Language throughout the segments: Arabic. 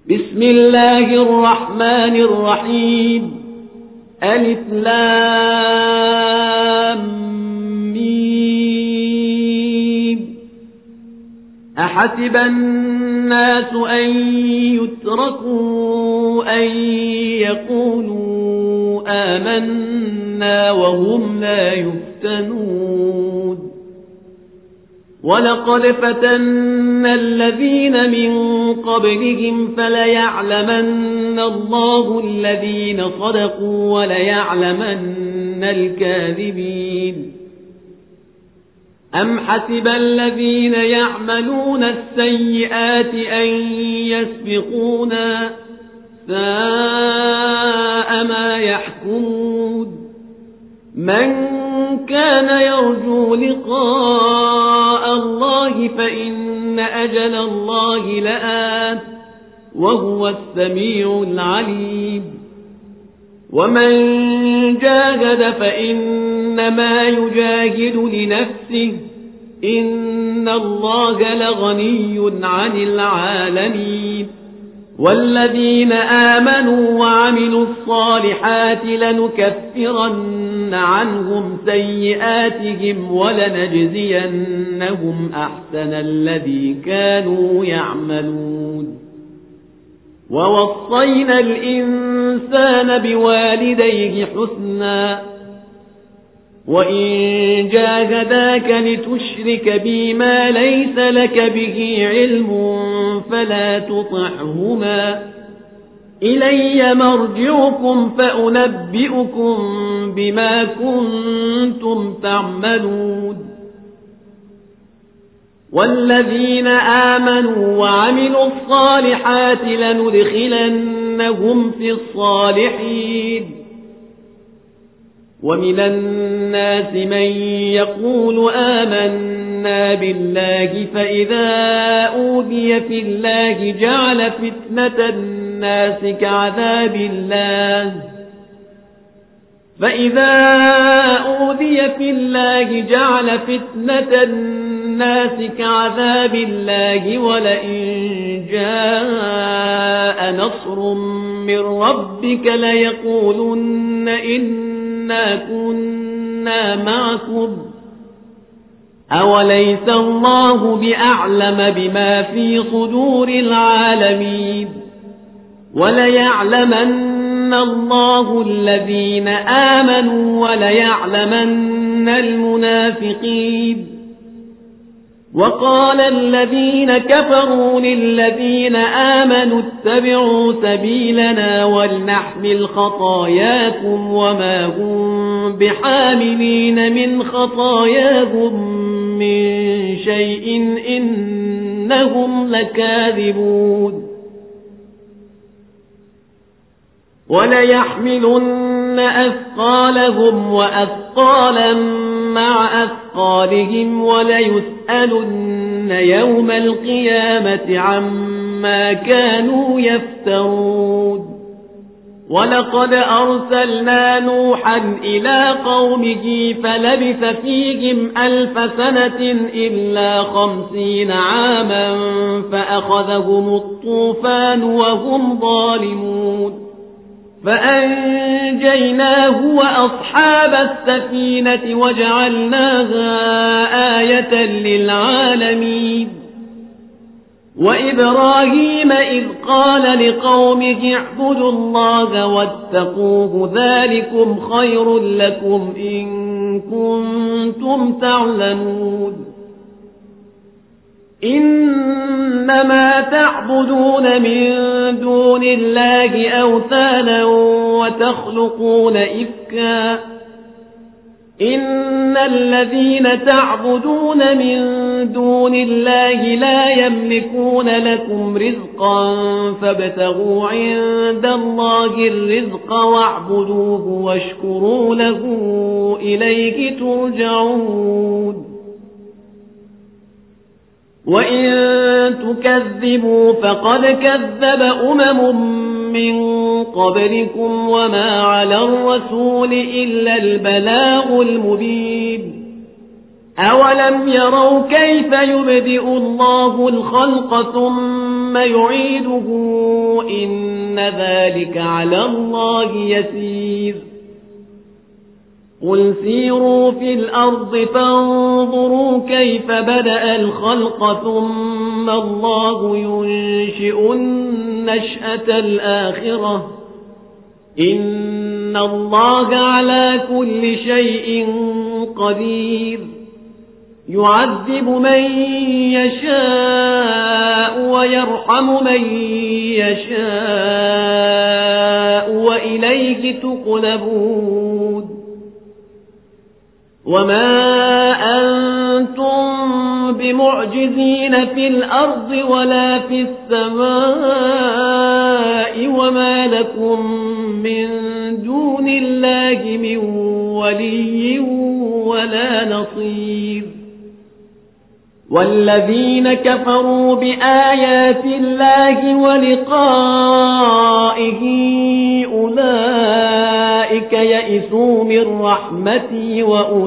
بسم الله الرحمن الرحيم ألف لام ميم أحسب الناس أن يتركوا أن يقولوا آمنا وهم لا يفتنون ولقد فتنا الذين من قبلهم فليعلمن الله الذين صدقوا وليعلمن الكاذبين أم حسب الذين يعملون السيئات أن يسبقونا ساء ما يحكمون من كان يرجو لقاء الله فإن أجل الله لآت وهو السميع العليم ومن جاهد فإنما يجاهد لنفسه إن الله لغني عن العالمين والذين آمنوا وعملوا الصالحات لنكفرن عنهم سيئاتهم ولنجزينهم أحسن الذي كانوا يعملون ووصينا الإنسان بوالديه حسنا وإن جاهداك لتشرك بي ما ليس لك به علم فلا تطعهما إلي مرجعكم فأنبئكم بما كنتم تعملون والذين آمنوا وعملوا الصالحات لندخلنهم في الصالحين ومن الناس من يقول آمنا بالله فإذا أوذي في الله جعل فتنة الناس كعذاب الله ولئن جاء نصر من ربك ليقولن إنا كنا معكم أوليس الله بأعلم بما في صدور العالمين وليعلمن الله الذين آمنوا وليعلمن المنافقين وقال الذين كفروا للذين آمنوا اتبعوا سبيلنا ولنحمل خطاياكم وما هم بحاملين من خطاياهم من شيء إنهم لكاذبون وليحملن أثقالهم وأثقالا مع أثقالهم وليسألن يوم القيامة عما كانوا يفترون ولقد أرسلنا نوحا إلى قومه فلبث فيهم 1000 سنة إلا 50 عاما فأخذهم الطوفان وهم ظالمون فأنجيناه وأصحاب السفينة وجعلناها آية للعالمين وإبراهيم إذ قال لقومه اعبدوا الله واتقوه ذلكم خير لكم إن كنتم تعلمون إنما تعبدون من دون الله أوثانا وتخلقون إفكا إن الذين تعبدون من دون الله لا يملكون لكم رزقا فابتغوا عند الله الرزق واعبدوه واشكروا له إليه ترجعون وإن تكذبوا فقد كذب من قبلكم وما على الرسول إلا البلاغ المبين أولم يروا كيف يبدئ الله الخلق ثم يعيده إن ذلك على الله يسير قل سيروا في الأرض فانظروا كيف بدأ الخلق ثم الله ينشئ النشأة الآخرة إن الله على كل شيء قدير يعذب من يشاء ويرحم من يشاء وإليه تقلبون وما أنتم بمعجزين في الأرض ولا في السماء وما لكم من دون الله من ولي ولا نصير والذين كفروا بآيات الله ولقائه أولئك يئسوا من رحمتي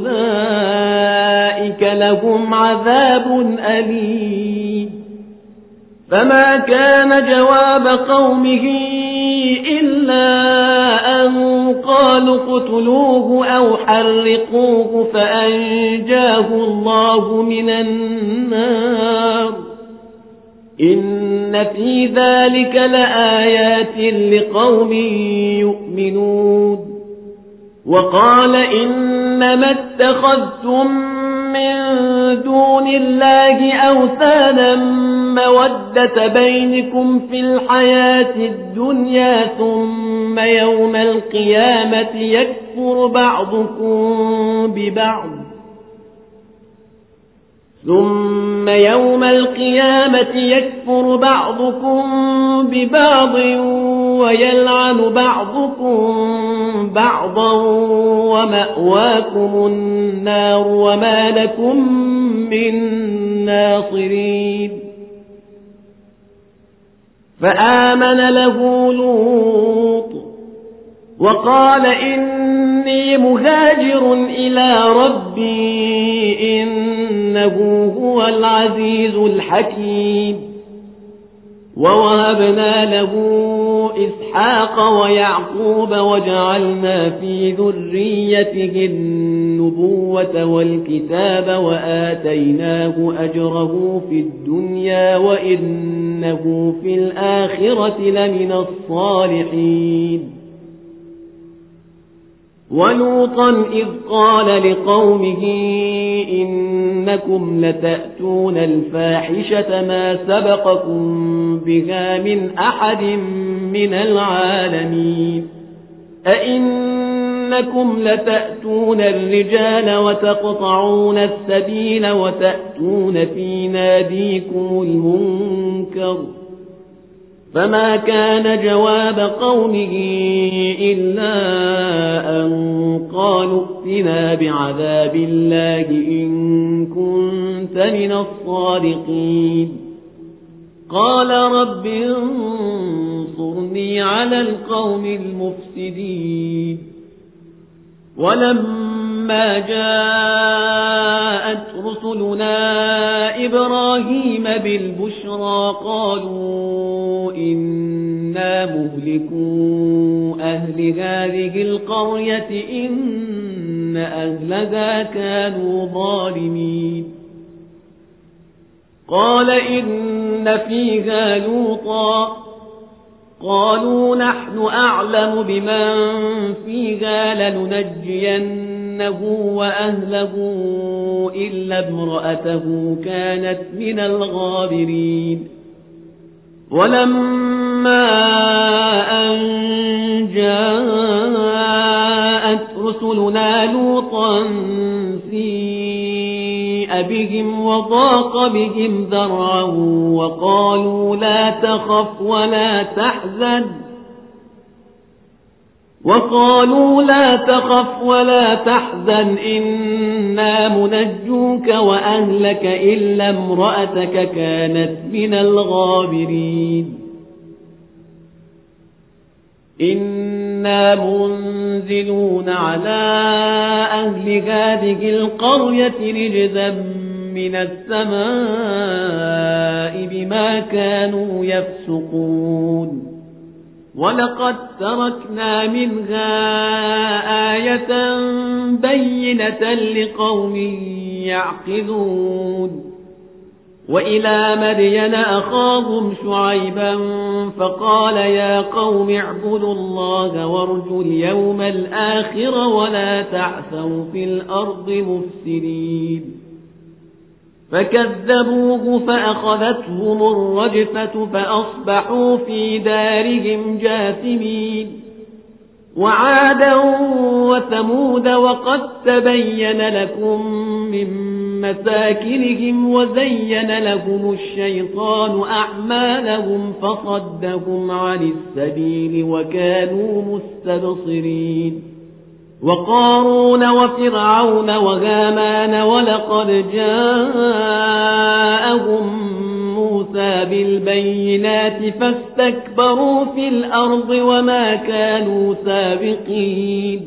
وأولئك لهم عذاب أليم فما كان جواب قومه إلا أن قالوا اقتلوه أو حرقوه فأنجاه الله من النار إن في ذلك لآيات لقوم يؤمنون وقال إنما اتخذتم من دون الله أوثانا مودة بينكم في الحياة الدنيا ثم يوم القيامة يكفر بعضكم ببعض ويلعن بعضكم بعضا ومأواكم النار وما لكم من ناصرين فآمن له لوط وقال إني مهاجر إلى ربي إنه هو العزيز الحكيم ووهبنا له إسحاق ويعقوب وجعلنا في ذريته النبوة والكتاب وآتيناه أجره في الدنيا وإنه في الآخرة لمن الصالحين ولوطا إذ قال لقومه إنكم لتأتون الفاحشة ما سبقكم بها من أحد من العالمين أئنكم لتأتون الرجال وتقطعون السبيل وتأتون في ناديكم المنكر فما كان جواب قومه إلا أن قالوا ائتنا بعذاب الله إن كنت من الصادقين قال رب انصرني على القوم المفسدين ولما جاءت رسلنا إبراهيم بالبشرى قالوا إنا مهلكو أهل هذه القرية إن أهلها كانوا ظالمين قال إن فيها لوطا قالوا نحن أعلم بمن فيها لننجينه وأهله إلا امرأته كانت من الغابرين ولما أن جاءت رسلنا لوطا سيء بهم وضاق بهم ذرعا وقالوا لا تخف ولا تحزن إنا منجوك وأهلك إلا امرأتك كانت من الغابرين إنا منزلون على أهل هذه القرية رجزا من السماء بما كانوا يفسقون ولقد تركنا منها آية بينة لقوم يعقلون وإلى مدين أخاهم شعيبا فقال يا قوم اعبدوا الله وارجوا اليوم الآخر ولا تعثوا في الأرض مفسدين فكذبوه فأخذتهم الرجفة فأصبحوا في دارهم جاثمين وعادا وثمود وقد تبين لكم من مساكنهم وزين لهم الشيطان أعمالهم فصدهم عن السبيل وكانوا مستبصرين وقارون وفرعون وهامان ولقد جاءهم موسى بالبينات فاستكبروا في الأرض وما كانوا سابقين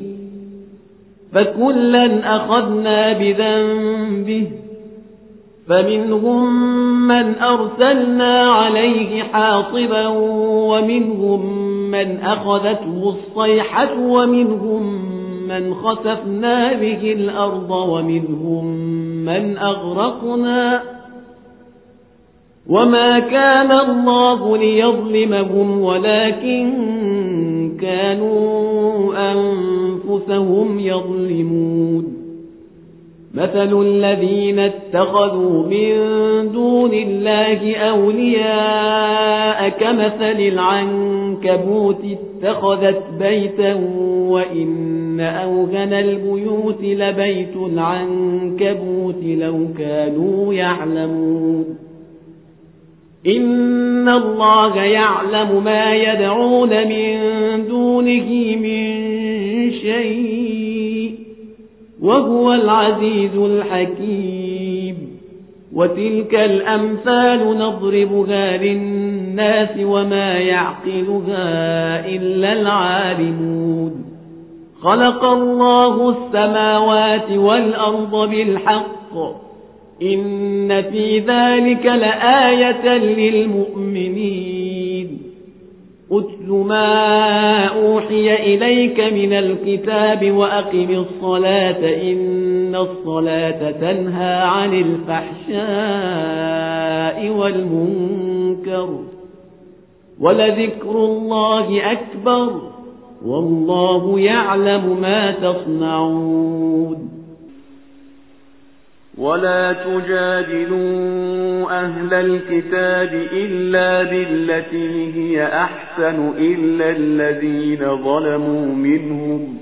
فكلا أخذنا بذنبه فمنهم من أرسلنا عليه حاصبا ومنهم من أخذته الصيحة ومنهم من خسفنا به الأرض ومنهم من أغرقنا وما كان الله ليظلمهم ولكن كانوا أنفسهم يظلمون مثل الذين اتخذوا من دون الله أولياء كمثل العنكبوت اتخذت بيتا وإن أوهن البيوت لبيت العنكبوت لو كانوا يعلمون إن الله يعلم ما يدعون من دونه من شيء وهو العزيز الحكيم وتلك الأمثال نضربها للناس وما يعقلها إلا العالمون خلق الله السماوات والأرض بالحق إن في ذلك لآية للمؤمنين أتل ما أوحي إليك من الكتاب وأقم الصلاة إن الصلاة تنهى عن الفحشاء والمنكر ولذكر الله أكبر والله يعلم ما تصنعون ولا تجادلوا أهل الكتاب إلا بالتي هي أحسن إلا الذين ظلموا منهم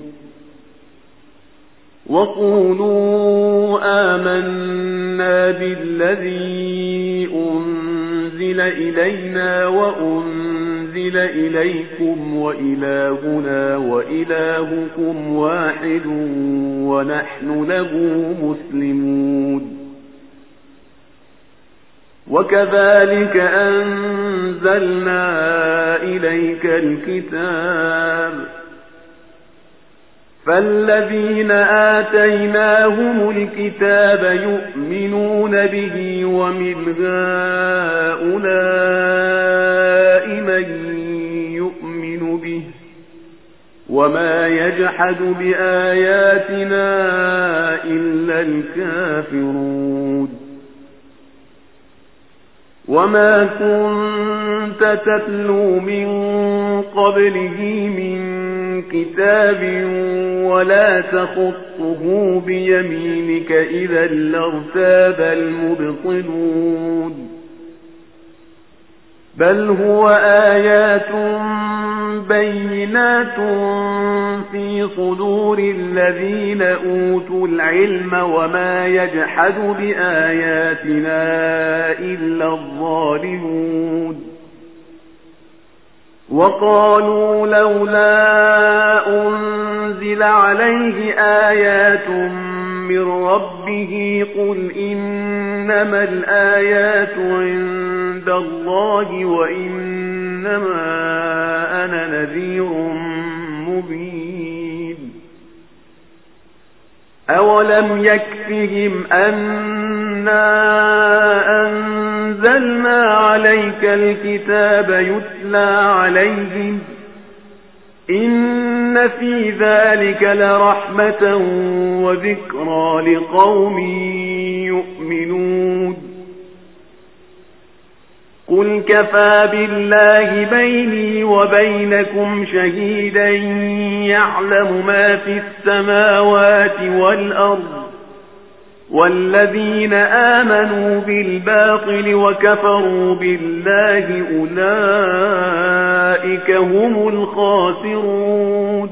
وقولوا آمنا بالذي أنزل إلينا وأنزل إليكم وإلهنا وإلهكم واحد ونحن له مسلمون وكذلك أنزلنا إليك الكتاب فالذين آتيناهم الكتاب يؤمنون به ومن هؤلاء من يؤمن به وما يجحد بآياتنا إلا الكافرون وما كنت تتلو من قبله من كتاب ولا تخطه بيمينك إذا لارتاب المبطلون بل هو آيات بينات في صدور الذين أوتوا العلم وما يجحد بآياتنا إلا الظالمون وقالوا لولا أنزل عليه آيات من ربه قل إنما الآيات عند الله وإنما أنا نذير مبين أولم يكفهم أنا أنزلنا عليك الكتاب يتلى عليهم إن في ذلك لرحمة وذكرى لقوم يؤمنون قل كفى بالله بيني وبينكم شهيدا يعلم ما في السماوات والأرض والذين آمنوا بالباطل وكفروا بالله أولئك هم الخاسرون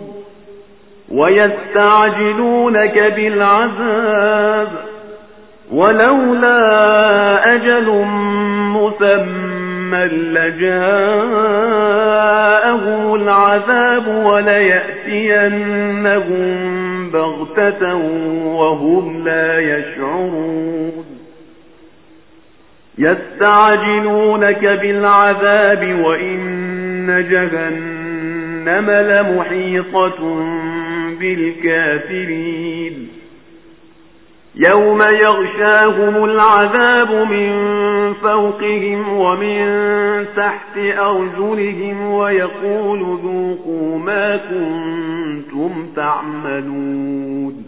ويستعجلونك بالعذاب ولولا أجل مسمى لجاءهم العذاب وليأتينهم بغتة وهم لا يشعرون يستعجلونك بالعذاب وإن جهنم لمحيطة بالكافرين يوم يغشاهم العذاب من فوقهم ومن تحت أرجلهم ويقول ذوقوا ما كنتم تعملون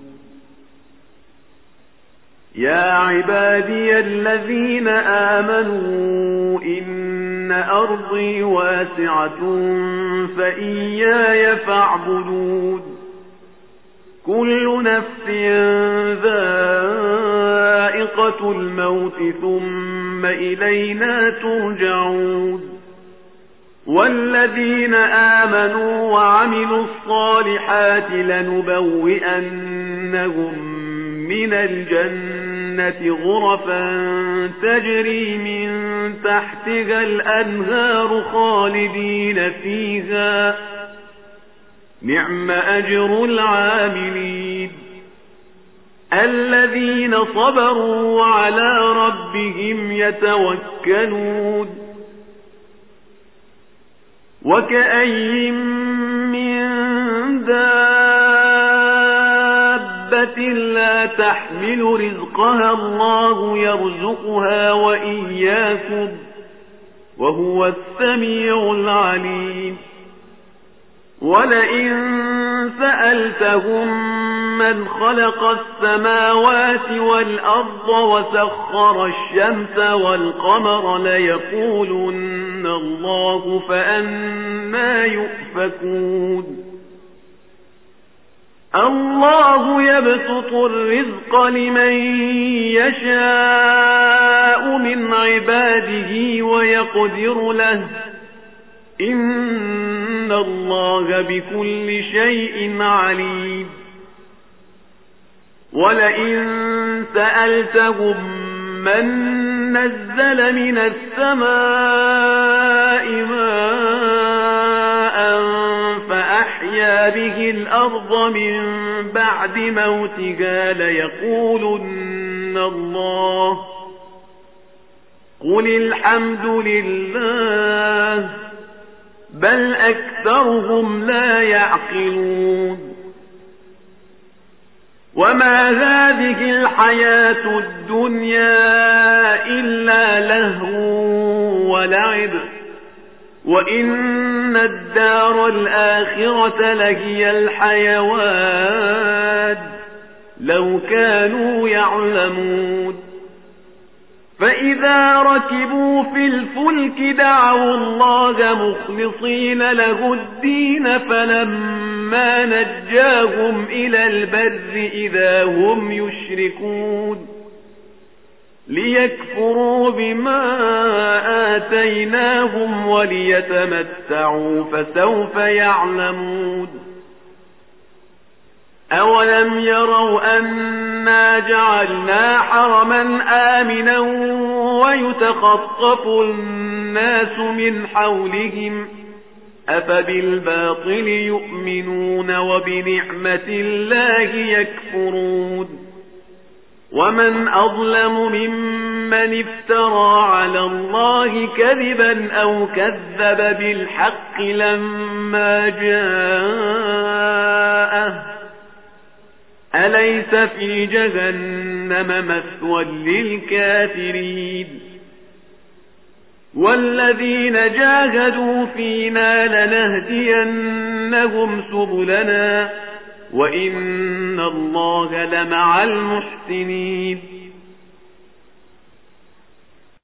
يا عبادي الذين آمنوا إن أرضي واسعة فإياي فاعبدون كل نفس ذائقة الموت ثم إلينا ترجعون والذين آمنوا وعملوا الصالحات لنبوئنهم من الجنة غرفا تجري من تحتها الأنهار خالدين فيها نعم أجر العاملين الذين صبروا وعلى ربهم يتوكلون وكأين من دابة لا تحمل رزقها الله يرزقها وإياكم وهو السميع العليم ولئن سألتهم من خلق السماوات والأرض وسخر الشمس والقمر ليقولن الله فأنى يؤفكون الله يبسط الرزق لمن يشاء من عباده ويقدر له إن الله بكل شيء عليم ولئن سألتهم من نزل من السماء ماء فأحيا به الأرض من بعد موتها ليقولن الله قل الحمد لله بل أكثرهم لا يعقلون وما هذه الحياة الدنيا إلا لهو ولعب وإن الدار الآخرة لهي الحيوان لو كانوا يعلمون فإذا ركبوا في الفلك دعوا الله مخلصين له الدين فلما نجاهم إلى البر إذا هم يشركون ليكفروا بما آتيناهم وليتمتعوا فسوف يعلمون أولم يروا أنا جعلنا حرما آمنا ويتخطف الناس من حولهم أفبالباطل يؤمنون وبنعمة الله يكفرون ومن أظلم ممن افترى على الله كذبا أو كذب بالحق لما جاءه أليس في جهنم مثوى للكافرين والذين جاهدوا فينا لنهدينهم سبلنا وإن الله لمع المحسنين